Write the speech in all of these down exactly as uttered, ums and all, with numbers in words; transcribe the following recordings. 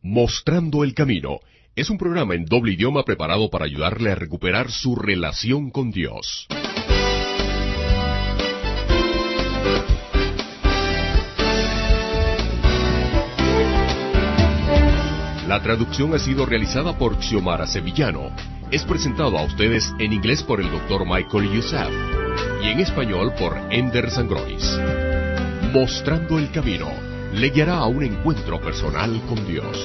Mostrando el Camino es un programa en doble idioma preparado para ayudarle a recuperar su relación con Dios. La traducción ha sido realizada por Xiomara Sevillano. Es presentado a ustedes en inglés por el doctor Michael Youssef y en español por Ender Sangrois. Mostrando el Camino le guiará a un encuentro personal con Dios.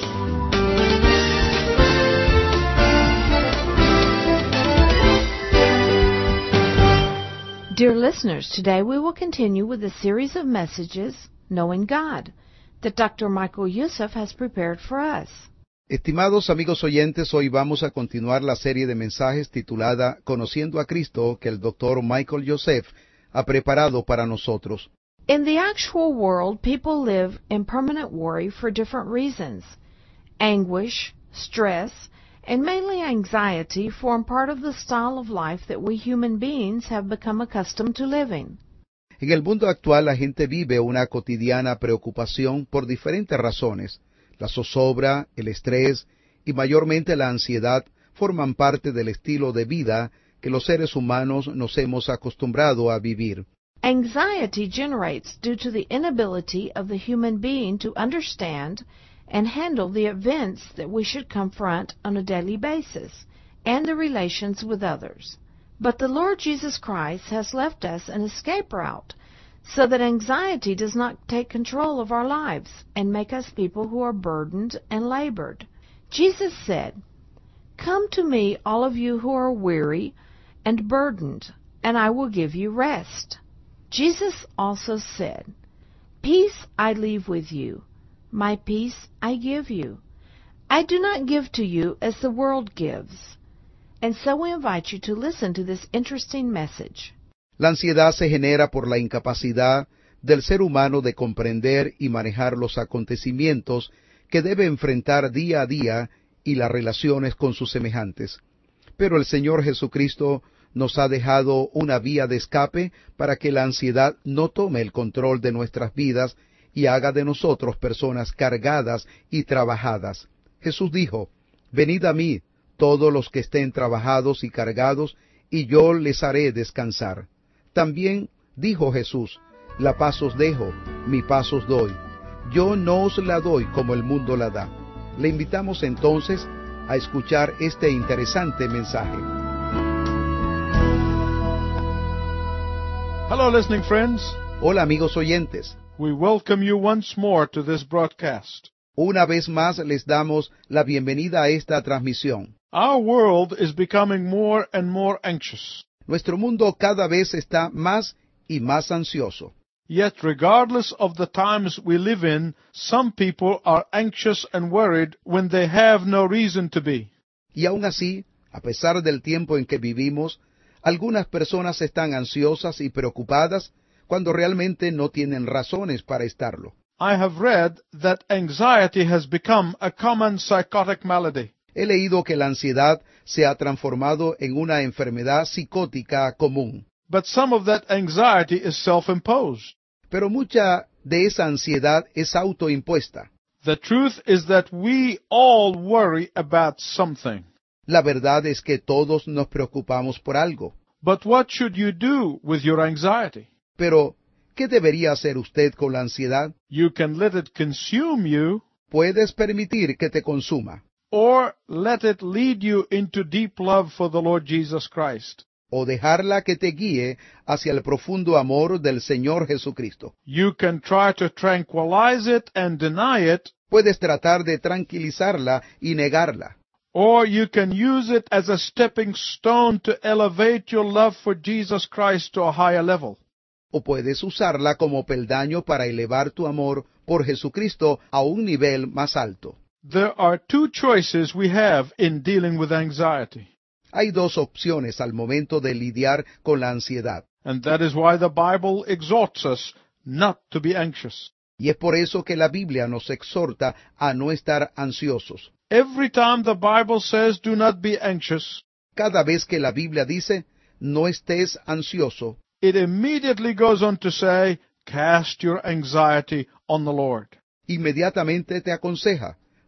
Dear listeners, today we will continue with the series of messages, Knowing God, that Doctor Michael Youssef has prepared for us. Estimados amigos oyentes, hoy vamos a continuar la serie de mensajes titulada Conociendo a Cristo que el doctor Michael Youssef ha preparado para nosotros. In the actual world, people live in permanent worry for different reasons. Anguish, stress, and mainly anxiety form part of the style of life that we human beings have become accustomed to living. En el mundo actual, la gente vive una cotidiana preocupación por diferentes razones. La zozobra, el estrés y mayormente la ansiedad forman parte del estilo de vida que los seres humanos nos hemos acostumbrado a vivir. Anxiety generates due to the inability of the human being to understand and handle the events that we should confront on a daily basis and the relations with others. But the Lord Jesus Christ has left us an escape route so that anxiety does not take control of our lives and make us people who are burdened and labored. Jesus said, "Come to me, all of you who are weary and burdened, and I will give you rest." Jesus also said, "Peace I leave with you, my peace I give you. I do not give to you as the world gives." And so we invite you to listen to this interesting message. La ansiedad se genera por la incapacidad del ser humano de comprender y manejar los acontecimientos que debe enfrentar día a día y las relaciones con sus semejantes. Pero el Señor Jesucristo nos ha dejado una vía de escape para que la ansiedad no tome el control de nuestras vidas y haga de nosotros personas cargadas y trabajadas. Jesús dijo, «Venid a mí, todos los que estén trabajados y cargados, y yo les haré descansar». También dijo Jesús, «La paz os dejo, mi paz os doy. Yo no os la doy como el mundo la da». Le invitamos entonces a escuchar este interesante mensaje. Hello, listening friends. Hola amigos oyentes. We welcome you once more to this broadcast. Una vez más les damos la bienvenida a esta transmisión. Our world is becoming more and more anxious. Nuestro mundo cada vez está más y más ansioso. Yet, regardless of the times we live in, some people are anxious and worried when they have no reason to be. Y aun así, a pesar del tiempo en que vivimos, algunas personas están ansiosas y preocupadas cuando realmente no tienen razones para estarlo. I have read that anxiety has become a common psychotic malady. He leído que la ansiedad se ha transformado en una enfermedad psicótica común. But some of that anxiety is self-imposed. Pero mucha de esa ansiedad es autoimpuesta. The truth is that we all worry about something. La verdad es que todos nos preocupamos por algo. But what should you do with your anxiety? Pero, ¿qué debería hacer usted con la ansiedad? You can let it consume you, Puedes permitir que te consuma, or let it lead you into deep love for the Lord Jesus Christ. o dejarla que te guíe hacia el profundo amor del Señor Jesucristo. You can try to tranquilize it and deny it, Puedes tratar de tranquilizarla y negarla, or you can use it as a stepping stone to elevate your love for Jesus Christ to a higher level. o puedes usarla como peldaño para elevar tu amor por Jesucristo a un nivel más alto. There are two choices we have in dealing with anxiety, Hay dos opciones al momento de lidiar con la ansiedad, and that is why the Bible exhorts us not to be anxious. y es por eso que la Biblia nos exhorta a no estar ansiosos. Every time the Bible says do not be anxious, Cada vez que la Biblia dice, no estés ansioso, it immediately goes on to say, cast your anxiety on the Lord. inmediatamente te aconseja,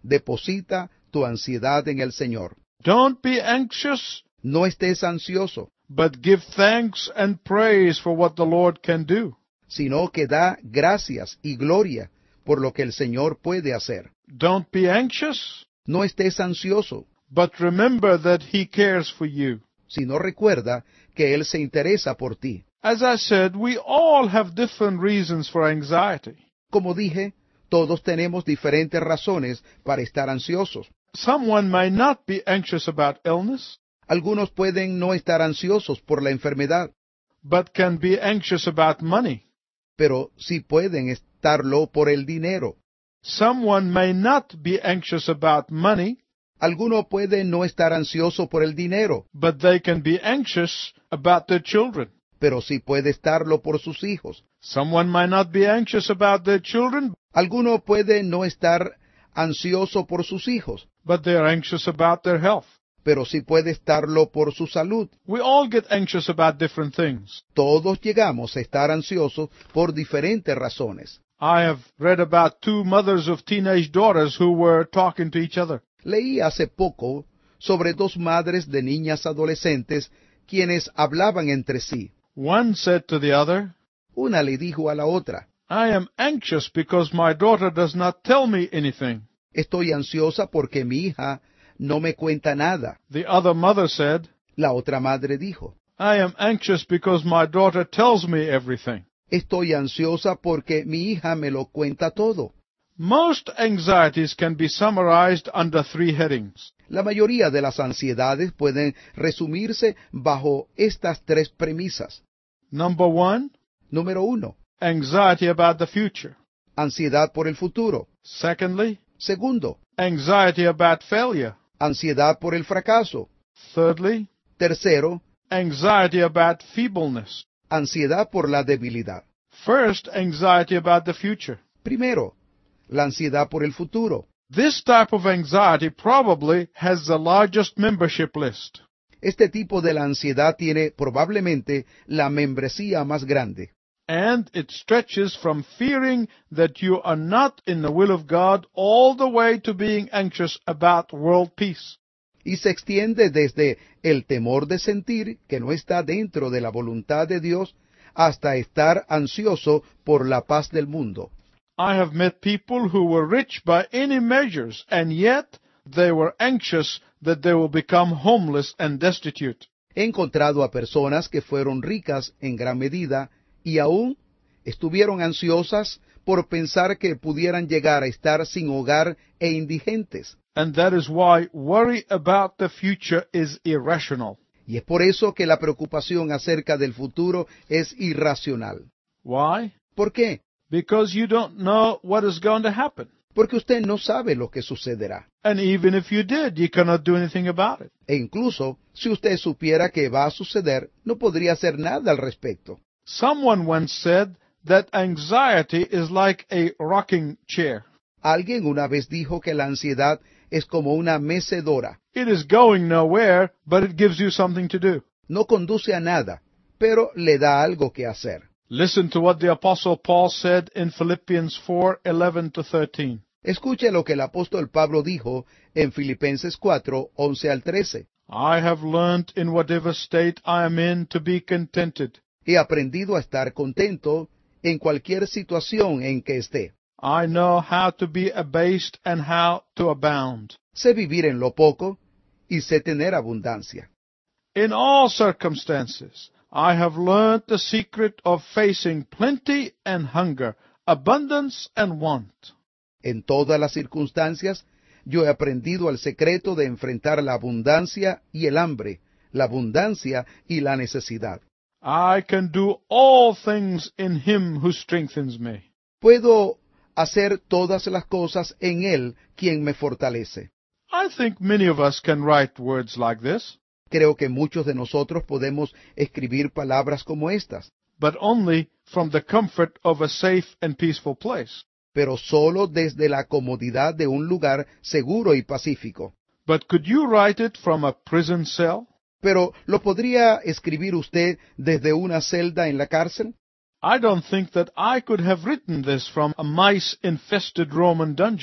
deposita tu ansiedad en el Señor. Don't be anxious, No estés ansioso, but give thanks and praise for what the Lord can do. sino que da gracias y gloria por lo que el Señor puede hacer. Don't be anxious, No estés ansioso, but remember that He cares for you. sino recuerda que Él se interesa por ti. As I said, we all have different reasons for anxiety. Como dije, todos tenemos diferentes razones para estar ansiosos. Someone may not be anxious about illness, Algunos pueden no estar ansiosos por la enfermedad, but can be anxious about money. pero sí pueden estarlo por el dinero. Someone may not be anxious about money, Alguno puede no estar ansioso por el dinero, but they can be anxious about their children. pero sí puede estarlo por sus hijos. Someone might not be anxious about their children, Alguno puede no estar ansioso por sus hijos, but they are anxious about their health. pero sí puede estarlo por su salud. We all get anxious about different things. Todos llegamos a estar ansiosos por diferentes razones. I have read about two mothers of teenage daughters who were talking to each other. Leí hace poco sobre dos madres de niñas adolescentes quienes hablaban entre sí. One said to the other, Una le dijo a la otra, I am anxious because my daughter does not tell me anything. estoy ansiosa porque mi hija no me cuenta nada. The other mother said, La otra madre dijo, I am anxious because my daughter tells me everything. estoy ansiosa porque mi hija me lo cuenta todo. Most anxieties can be summarized under three headings. La mayoría de las ansiedades pueden resumirse bajo estas tres premisas. Number one, Número uno, anxiety about the future. ansiedad por el futuro. Secondly, Segundo, anxiety about failure. ansiedad por el fracaso. Thirdly, Tercero, anxiety about feebleness. ansiedad por la debilidad. First, anxiety about the future. Primero, la ansiedad por el futuro. This type of anxiety probably has the largest membership list. Este tipo de la ansiedad tiene probablemente la membresía más grande. And it stretches from fearing that you are not in the will of God all the way to being anxious about world peace. Y se extiende desde el temor de sentir que no está dentro de la voluntad de Dios hasta estar ansioso por la paz del mundo. I have met people who were rich by any measures, and yet they were anxious that they will become homeless and destitute. He encontrado a personas que fueron ricas en gran medida y aún estuvieron ansiosas por pensar que pudieran llegar a estar sin hogar e indigentes. And that is why worry about the future is irrational. Y es por eso que la preocupación acerca del futuro es irracional. Why? ¿Por qué? Because you don't know what is going to happen. Porque usted no sabe lo que sucederá. And even if you did, you cannot do anything about it. E incluso, si usted supiera que va a suceder, no podría hacer nada al respecto. Someone once said that anxiety is like a rocking chair. Alguien una vez dijo que la ansiedad es como una mecedora. It is going nowhere, but it gives you something to do. No conduce a nada, pero le da algo que hacer. Listen to what the Apostle Paul said in Philippians four eleven to thirteen. Escuche lo que el apóstol Pablo dijo en Filipenses cuatro, once al trece. I have learned in whatever state I am in to be contented. He aprendido a estar contento en cualquier situación en que esté. I know how to be abased and how to abound. Sé vivir en lo poco y sé tener abundancia. In all circumstances, I have learned the secret of facing plenty and hunger, abundance and want. En todas las circunstancias, yo he aprendido el secreto de enfrentar la abundancia y el hambre, la abundancia y la necesidad. I can do all things in Him who strengthens me. Puedo hacer todas las cosas en Él, quien me fortalece. I think many of us can write words like this, Creo que muchos de nosotros podemos escribir palabras como estas, but only from the comfort of a safe and peaceful place. pero solo desde la comodidad de un lugar seguro y pacífico. But could you write it from a prison cell? Pero, ¿lo podría escribir usted desde una celda en la cárcel? I don't think that I could have written this from a mice-infested Roman dungeon.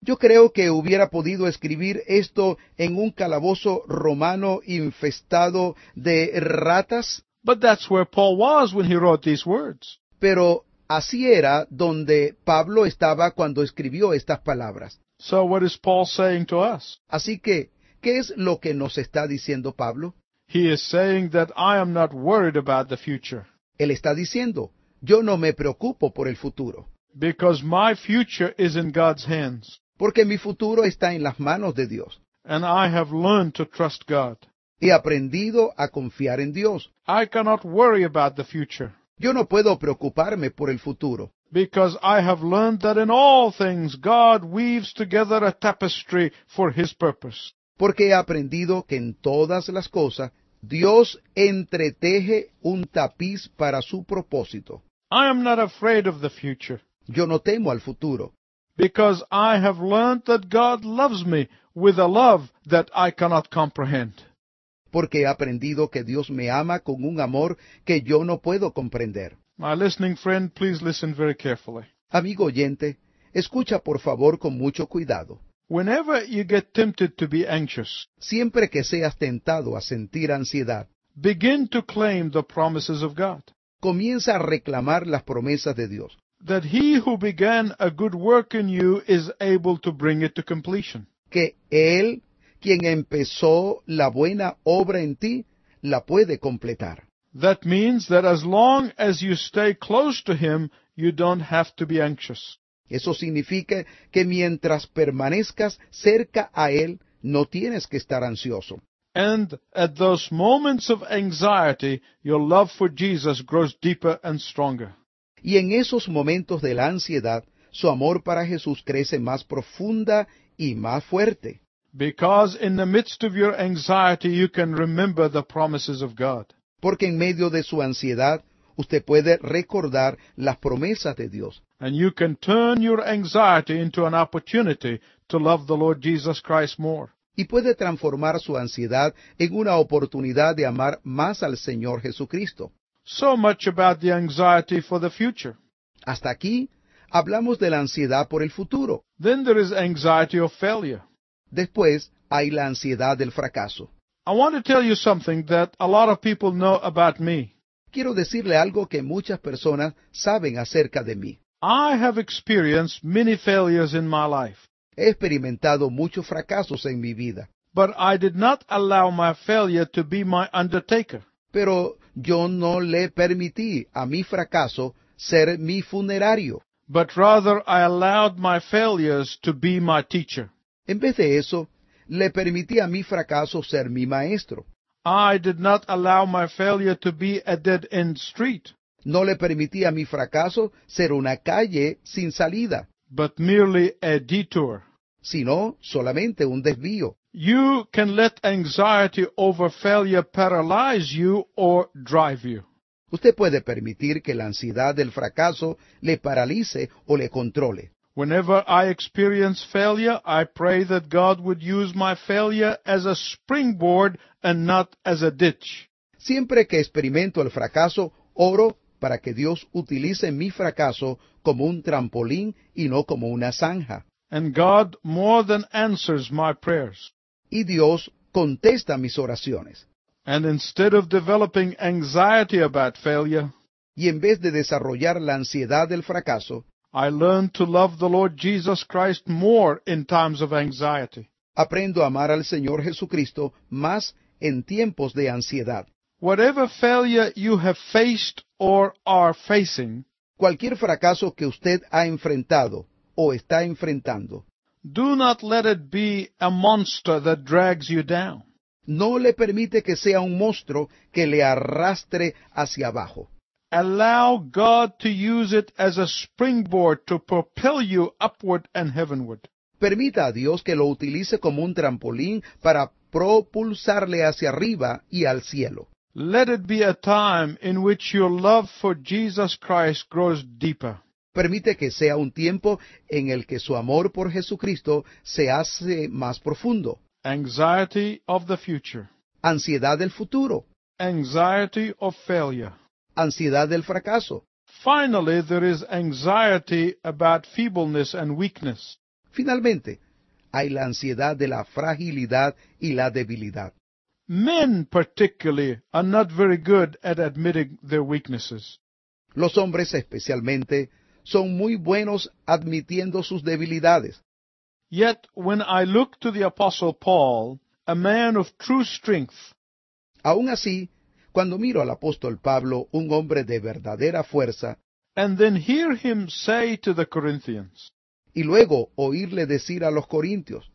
Yo creo que hubiera podido escribir esto en un calabozo romano infestado de ratas, But that's where Paul was when he wrote these words. pero así era donde Pablo estaba cuando escribió estas palabras. So what is Paul saying to us? Así que, ¿qué es lo que nos está diciendo Pablo? He is saying that I am not worried about the future, Él está diciendo, yo no me preocupo por el futuro, because my future is in God's hands, porque mi futuro está en las manos de Dios. and I have learned to trust God. He aprendido a confiar en Dios. I cannot worry about the future, Yo no puedo preocuparme por el futuro, because I have learned that in all things God weaves together a tapestry for His purpose. porque he aprendido que en todas las cosas Dios entreteje un tapiz para su propósito. I am not afraid of the future, Yo no temo al futuro, because I have learned that God loves me with a love that I cannot comprehend. porque he aprendido que Dios me ama con un amor que yo no puedo comprender. My listening friend, please listen very carefully. Amigo oyente, escucha por favor con mucho cuidado. Whenever you get tempted to be anxious, Siempre que seas tentado a sentir ansiedad, begin to claim the promises of God, comienza a reclamar las promesas de Dios, that He who began a good work in you is able to bring it to completion. que Él, quien empezó la buena obra en ti, la puede completar. That means that as long as you stay close to Him, you don't have to be anxious. Eso significa que mientras permanezcas cerca a Él, no tienes que estar ansioso. And at those moments of anxiety, your love for Jesus grows deeper and stronger. Y en esos momentos de la ansiedad, su amor para Jesús crece más profunda y más fuerte. Because in the midst of your anxiety, you can remember the promises of God. Porque en medio de su ansiedad, usted puede recordar las promesas de Dios. And you can turn your anxiety into an opportunity to love the Lord Jesus Christ more. Y puede transformar su ansiedad en una oportunidad de amar más al Señor Jesucristo. So much about the anxiety for the future. Hasta aquí hablamos de la ansiedad por el futuro. Then there is anxiety of failure. Después hay la ansiedad del fracaso. I want to tell you something that a lot of people know about me. Quiero decirle algo que muchas personas saben acerca de mí. I have experienced many failures in my life, He experimentado muchos fracasos en mi vida, but I did not allow my failure to be my undertaker. pero yo no le permití a mi fracaso ser mi funerario. But rather I allowed my failures to be my teacher. En vez de eso, le permití a mi fracaso ser mi maestro. I did not allow my failure to be a dead-end street, No le permití a mi fracaso ser una calle sin salida, but merely a detour. sino solamente un desvío. You can let anxiety over failure paralyze you or drive you. Usted puede permitir que la ansiedad del fracaso le paralice o le controle. Whenever I experience failure, I pray that God would use my failure as a springboard and not as a ditch. Siempre que experimento el fracaso, oro para que Dios utilice mi fracaso como un trampolín y no como una zanja. And God more than answers my prayers. Y Dios contesta mis oraciones. And instead of developing anxiety about failure, Y en vez de desarrollar la ansiedad del fracaso, I learn to love the Lord Jesus Christ more in times of anxiety. aprendo a amar al Señor Jesucristo más en tiempos de ansiedad. Whatever failure you have faced or are facing, Cualquier fracaso que usted ha enfrentado o está enfrentando, do not let it be a monster that drags you down. no le permite que sea un monstruo que le arrastre hacia abajo. Allow God to use it as a springboard to propel you upward and heavenward. Permita a Dios que lo utilice como un trampolín para propulsarle hacia arriba y al cielo. Let it be a time in which your love for Jesus Christ grows deeper. Permite que sea un tiempo en el que su amor por Jesucristo se hace más profundo. Anxiety of the future. Ansiedad del futuro, Anxiety of failure. ansiedad del fracaso. Finally, there is anxiety about feebleness and weakness. Finalmente, hay la ansiedad de la fragilidad y la debilidad. Men particularly are not very good at admitting their weaknesses. Los hombres especialmente son muy buenos admitiendo sus debilidades. Yet when I look to the Apostle Paul, a man of true strength, Aun así, cuando miro al apóstol Pablo, un hombre de verdadera fuerza, and then hear him say to the Corinthians, y luego oírle decir a los corintios,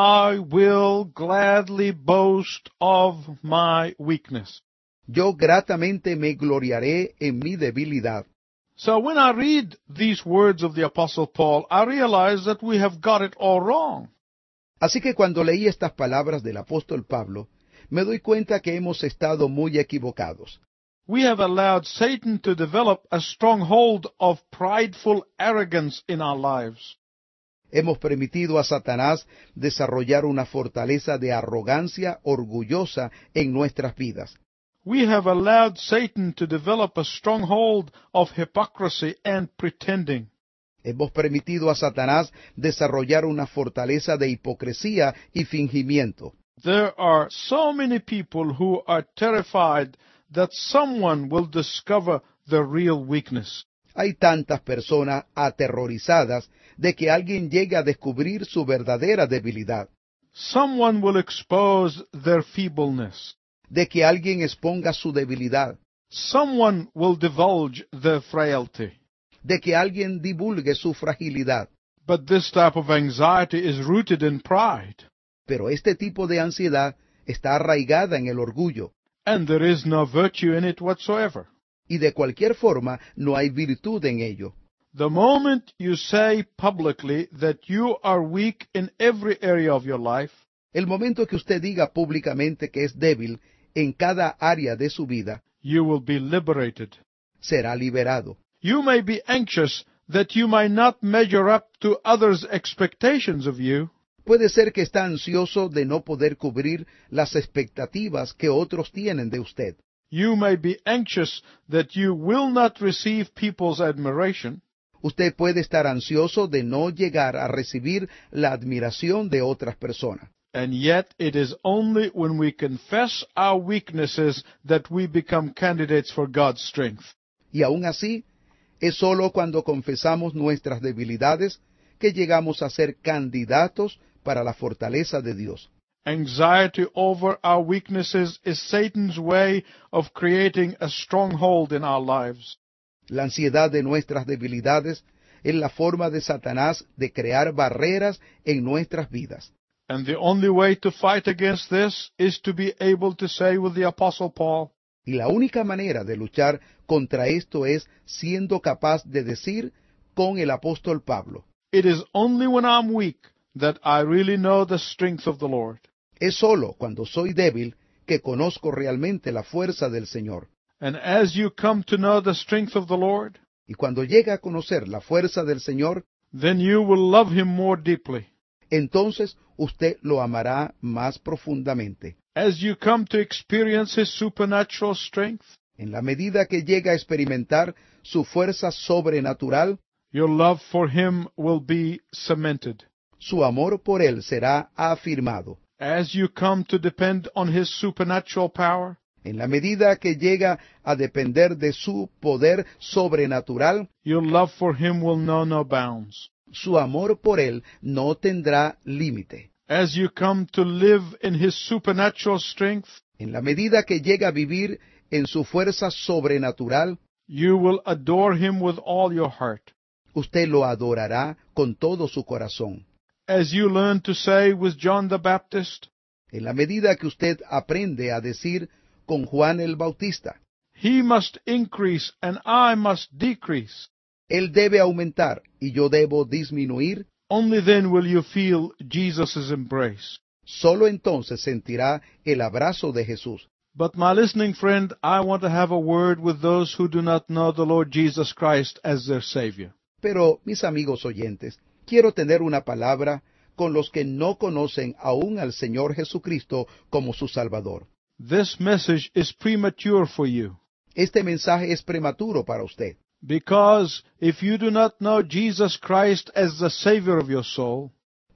I will gladly boast of my weakness. yo gratamente me gloriaré en mi debilidad. So when I read these words of the Apostle Paul, I realize that we have got it all wrong. Así que cuando leí estas palabras del apóstol Pablo, me doy cuenta que hemos estado muy equivocados. We have allowed Satan to develop a stronghold of prideful arrogance in our lives. Hemos permitido a Satanás desarrollar una fortaleza de arrogancia orgullosa en nuestras vidas. We have allowed Satan to develop a stronghold of hypocrisy and pretending. Hemos permitido a Satanás desarrollar una fortaleza de hipocresía y fingimiento. There are so many people who are terrified that someone will discover their real weakness. Hay tantas personas aterrorizadas de que alguien llegue a descubrir su verdadera debilidad, Someone will expose their feebleness. de que alguien exponga su debilidad, Someone will divulge their frailty. de que alguien divulgue su fragilidad. But this type of anxiety is rooted in pride, Pero este tipo de ansiedad está arraigada en el orgullo, and there is no virtue in it whatsoever. y de cualquier forma no hay virtud en ello. The moment you say publicly that you are weak in every area of your life, El momento que usted diga públicamente que es débil en cada área de su vida, you will be liberated. será liberado. You may be anxious that you might not measure up to others' expectations of you, Puede ser que está ansioso de no poder cubrir las expectativas que otros tienen de usted. you may be anxious that you will not receive people's admiration, Usted puede estar ansioso de no llegar a recibir la admiración de otras personas. and yet it is only when we confess our weaknesses that we become candidates for God's strength. Y aún así, es sólo cuando confesamos nuestras debilidades que llegamos a ser candidatos para la fortaleza de Dios. Anxiety over our weaknesses is Satan's way of creating a stronghold in our lives. La ansiedad de nuestras debilidades es la forma de Satanás de crear barreras en nuestras vidas. And the only way to fight against this is to be able to say with the Apostle Paul, Y la única manera de luchar contra esto es siendo capaz de decir con el apóstol Pablo, it is only when I'm weak that I really know the strength of the Lord. es sólo cuando soy débil que conozco realmente la fuerza del Señor. And as you come to know the strength of the Lord, Y cuando llega a conocer la fuerza del Señor, then you will love Him more deeply. entonces usted lo amará más profundamente. As you come to experience His supernatural strength, En la medida que llega a experimentar su fuerza sobrenatural, your love for Him will be cemented. su amor por Él será afirmado. As you come to depend on His supernatural power, En la medida que llega a depender de su poder sobrenatural, your love for Him will know no bounds. su amor por Él no tendrá límite. As you come to live in His supernatural strength, En la medida que llega a vivir en su fuerza sobrenatural, you will adore Him with all your heart. usted lo adorará con todo su corazón. As you learn to say with John the Baptist, En la medida que usted aprende a decir con Juan el Bautista, He must increase and I must decrease, Él debe aumentar y yo debo disminuir, only then will you feel Jesus' embrace. solo entonces sentirá el abrazo de Jesús. But my listening friend, I want to have a word with those who do not know the Lord Jesus Christ as their Savior. Pero, mis amigos oyentes, quiero tener una palabra con los que no conocen aún al Señor Jesucristo como su Salvador. This message is premature for you, Este mensaje es prematuro para usted, because if you do not know Jesus Christ as the Savior of your soul,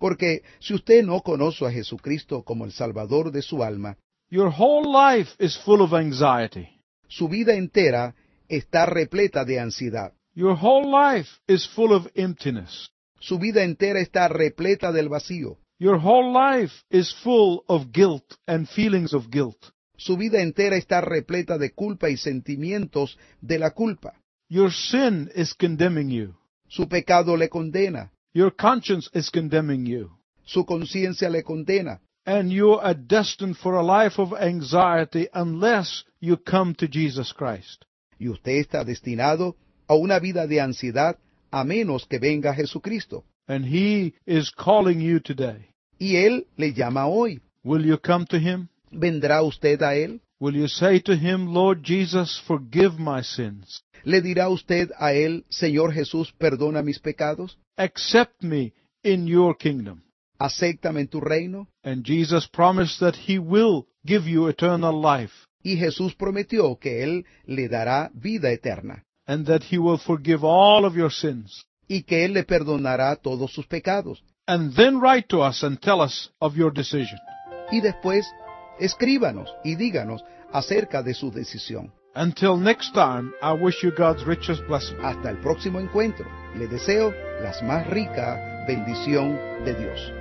Porque si usted no conoce a Jesucristo como el Salvador de su alma, your whole life is full of anxiety. su vida entera está repleta de ansiedad. Your whole life is full of emptiness. Su vida entera está repleta del vacío. Your whole life is full of guilt and feelings of guilt. Su vida entera está repleta de culpa y sentimientos de la culpa. Your sin is condemning you. Su pecado le condena. Your conscience is condemning you. Su conciencia le condena. And you are destined for a life of anxiety unless you come to Jesus Christ. Y usted está destinado a una vida de ansiedad a menos que venga Jesucristo. And He is calling you today. Y Él le llama hoy. Will you come to Him? ¿Vendrá usted a Él? Will you say to Him, Lord Jesus, forgive my sins? ¿Le dirá usted a Él, Señor Jesús, perdona mis pecados? Accept me in your kingdom. Acéptame en tu reino. And Jesus promised that He will give you eternal life. Y Jesús prometió que Él le dará vida eterna. And that He will forgive all of your sins. Y que Él le perdonará todos sus pecados. And then write to us and tell us of your decision. Y después, escríbanos y díganos acerca de su decisión. Until next time, I wish you God's richest blessing. Hasta el próximo encuentro. Le deseo la más rica bendición de Dios.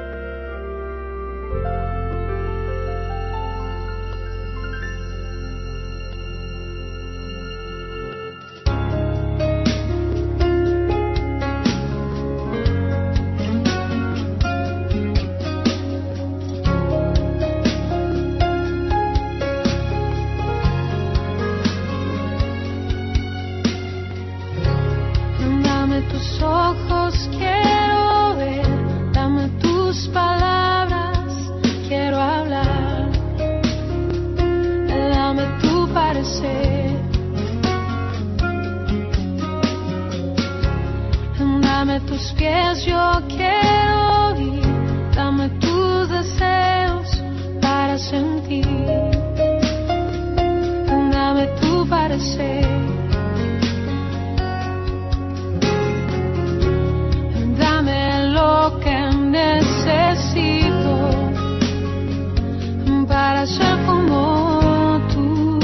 Tus ojos quiero ver, dame tus palabras, quiero hablar, dame tu parecer, dame tus pies, yo quiero ir, dame tus deseos para sentir, dame tu parecer. Necesito para ser como tú.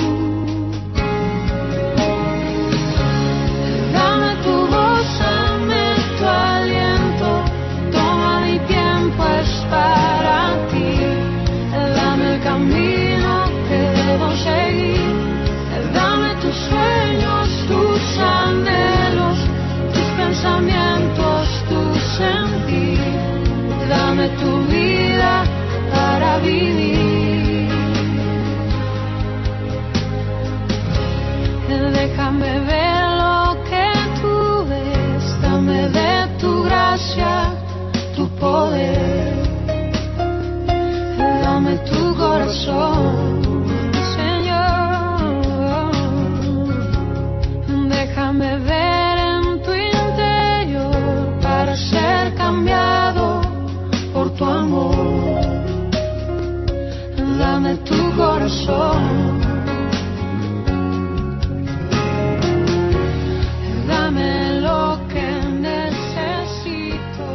Dame tu voz, dame tu aliento, toma mi tiempo, es para ti. Dame el camino que debo seguir, dame tus sueños, tus anhelos, tus pensamientos, tu sentir. Dame tu vida para vivir. Déjame ver lo que tú ves. Dame de tu gracia, tu poder. Dame tu corazón, Señor. Déjame ver en tu interior para ser cambiado por tu amor. Dame tu corazón, dame lo que necesito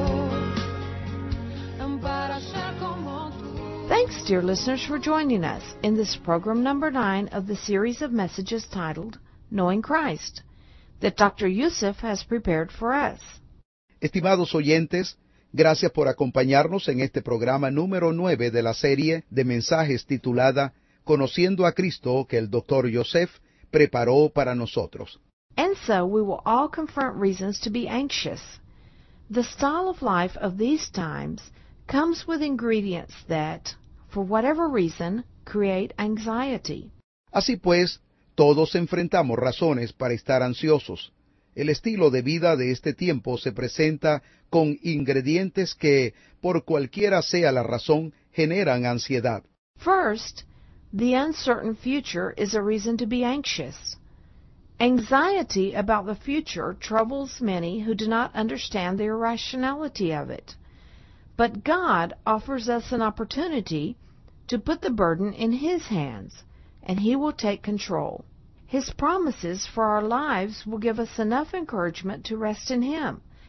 para ser como tú. Thanks, dear listeners, for joining us in this program number nine of the series of messages titled Knowing Christ that Doctor Youssef has prepared for us. Estimados oyentes, gracias por acompañarnos en este programa número nueve de la serie de mensajes titulada Conociendo a Cristo que el doctor Youssef preparó para nosotros. And so we will all confront reasons to be anxious. The style of life of these times comes with ingredients that, for whatever reason, create anxiety. Así pues, todos enfrentamos razones para estar ansiosos. El estilo de vida de este tiempo se presenta con ingredientes que, por cualquiera sea la razón, generan ansiedad. First, the uncertain future is a reason to be anxious. Anxiety about the future troubles many who do not understand the irrationality of it. But God offers us an opportunity to put the burden in His hands, and He will take control. His promises for our lives will give us enough encouragement to rest in Him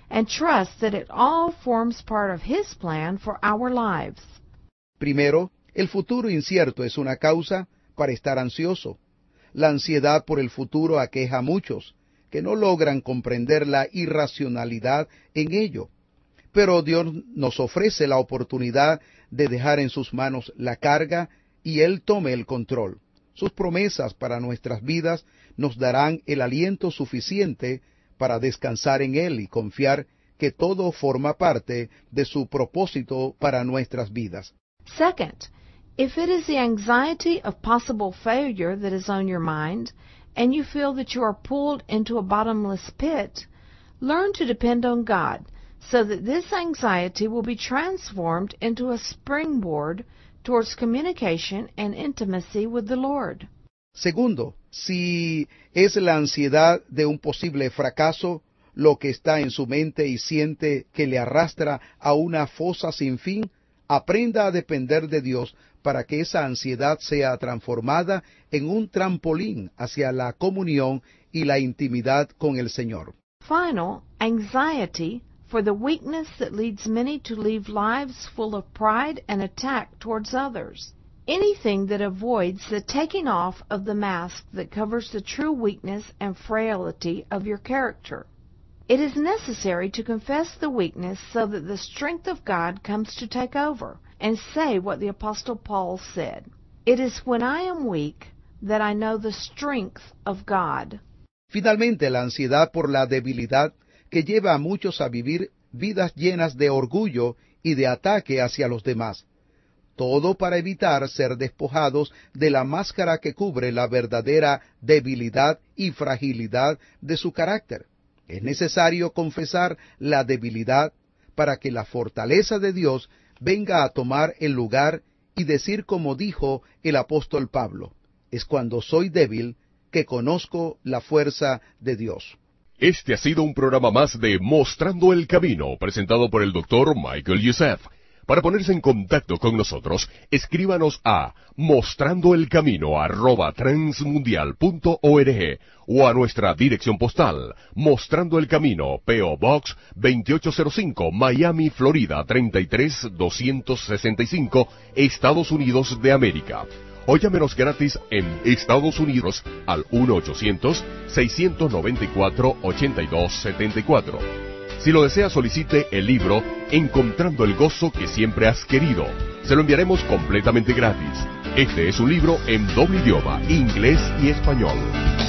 and trust that it all forms part of His plan for our lives. Primero, el futuro incierto es una causa para estar ansioso. La ansiedad por el futuro aqueja a muchos, que no logran comprender la irracionalidad en ello. Pero Dios nos ofrece la oportunidad de dejar en sus manos la carga y Él tome el control. Sus promesas para nuestras vidas nos darán el aliento suficiente para descansar en Él y confiar que todo forma parte de su propósito para nuestras vidas. Second, if it is the anxiety of possible failure that is on your mind, and you feel that you are pulled into a bottomless pit, learn to depend on God, so that this anxiety will be transformed into a springboard towards communication and intimacy with the Lord. Segundo, si es la ansiedad de un posible fracaso lo que está en su mente y siente que le arrastra a una fosa sin fin, aprenda a depender de Dios para que esa ansiedad sea transformada en un trampolín hacia la comunión y la intimidad con el Señor. Final, anxiety for the weakness that leads many to live lives full of pride and attack towards others. Anything that avoids the taking off of the mask that covers the true weakness and frailty of your character. It is necessary to confess the weakness so that the strength of God comes to take over, and say what the Apostle Paul said, "It is when I am weak that I know the strength of God." Finalmente, la ansiedad por la debilidad que lleva a muchos a vivir vidas llenas de orgullo y de ataque hacia los demás. Todo para evitar ser despojados de la máscara que cubre la verdadera debilidad y fragilidad de su carácter. Es necesario confesar la debilidad para que la fortaleza de Dios venga a tomar el lugar y decir como dijo el apóstol Pablo, es cuando soy débil que conozco la fuerza de Dios. Este ha sido un programa más de Mostrando el Camino, presentado por el doctor Michael Youssef. Para ponerse en contacto con nosotros, escríbanos a mostrandoelcamino arroba transmundial punto org o a nuestra dirección postal, Mostrando el Camino, P O Box veintiocho cero cinco, Miami, Florida treinta y tres doscientos sesenta y cinco, Estados Unidos de América. O llámenos gratis en Estados Unidos al uno ochocientos, seiscientos noventa y cuatro, ochenta y dos setenta y cuatro. Si lo desea, solicite el libro Encontrando el Gozo que Siempre Has Querido. Se lo enviaremos completamente gratis. Este es un libro en doble idioma, inglés y español.